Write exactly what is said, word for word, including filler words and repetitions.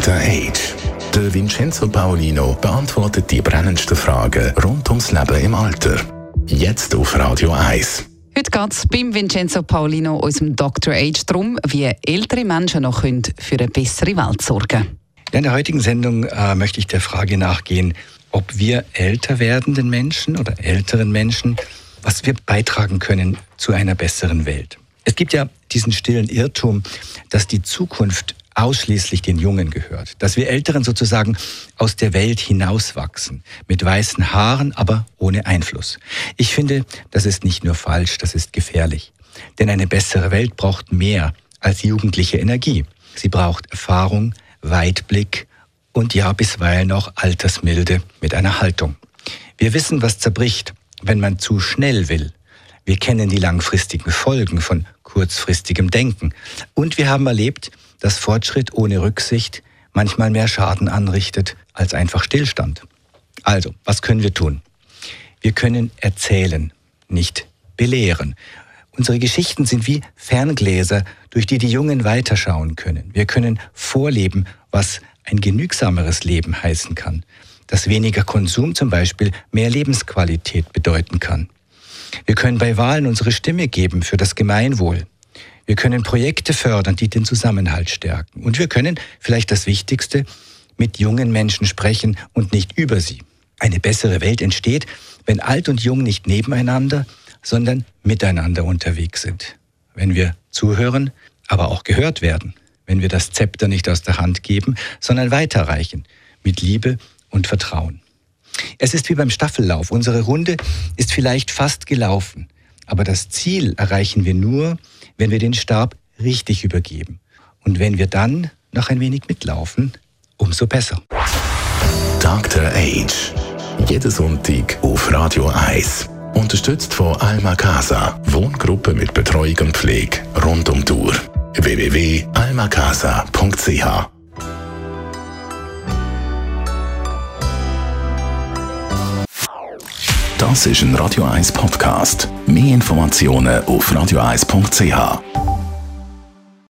Doktor Age. Der Vincenzo Paolino beantwortet die brennendsten Fragen rund ums Leben im Alter. Jetzt auf Radio eins. Heute geht es beim Vincenzo Paolino, unserem Doktor Age, darum, wie ältere Menschen noch können für eine bessere Welt sorgen können. In der heutigen Sendung äh, möchte ich der Frage nachgehen, ob wir älter werdenden Menschen oder älteren Menschen, was wir beitragen können zu einer besseren Welt. Es gibt ja diesen stillen Irrtum, dass die Zukunft ausschließlich den Jungen gehört. Dass wir Älteren sozusagen aus der Welt hinauswachsen, mit weißen Haaren, aber ohne Einfluss. Ich finde, das ist nicht nur falsch, das ist gefährlich. Denn eine bessere Welt braucht mehr als jugendliche Energie. Sie braucht Erfahrung, Weitblick und ja bisweilen auch Altersmilde mit einer Haltung. Wir wissen, was zerbricht, wenn man zu schnell will. Wir kennen die langfristigen Folgen von kurzfristigem Denken. Und wir haben erlebt, dass Fortschritt ohne Rücksicht manchmal mehr Schaden anrichtet als einfach Stillstand. Also, was können wir tun? Wir können erzählen, nicht belehren. Unsere Geschichten sind wie Ferngläser, durch die die Jungen weiterschauen können. Wir können vorleben, was ein genügsameres Leben heißen kann. Dass weniger Konsum zum Beispiel mehr Lebensqualität bedeuten kann. Wir können bei Wahlen unsere Stimme geben für das Gemeinwohl. Wir können Projekte fördern, die den Zusammenhalt stärken. Und wir können, vielleicht das Wichtigste, mit jungen Menschen sprechen und nicht über sie. Eine bessere Welt entsteht, wenn alt und jung nicht nebeneinander, sondern miteinander unterwegs sind. Wenn wir zuhören, aber auch gehört werden. Wenn wir das Zepter nicht aus der Hand geben, sondern weiterreichen. Mit Liebe und Vertrauen. Es ist wie beim Staffellauf. Unsere Runde ist vielleicht fast gelaufen. Aber das Ziel erreichen wir nur, wenn wir den Stab richtig übergeben. Und wenn wir dann noch ein wenig mitlaufen, umso besser. Doktor Age. Jeden Sonntag auf Radio eins. Unterstützt von Alma Casa. Wohngruppe mit Betreuung und Pflege rund um die Uhr. w w w punkt alma casa punkt c h Das ist ein Radio eins Podcast. Mehr Informationen auf radio eins punkt c h.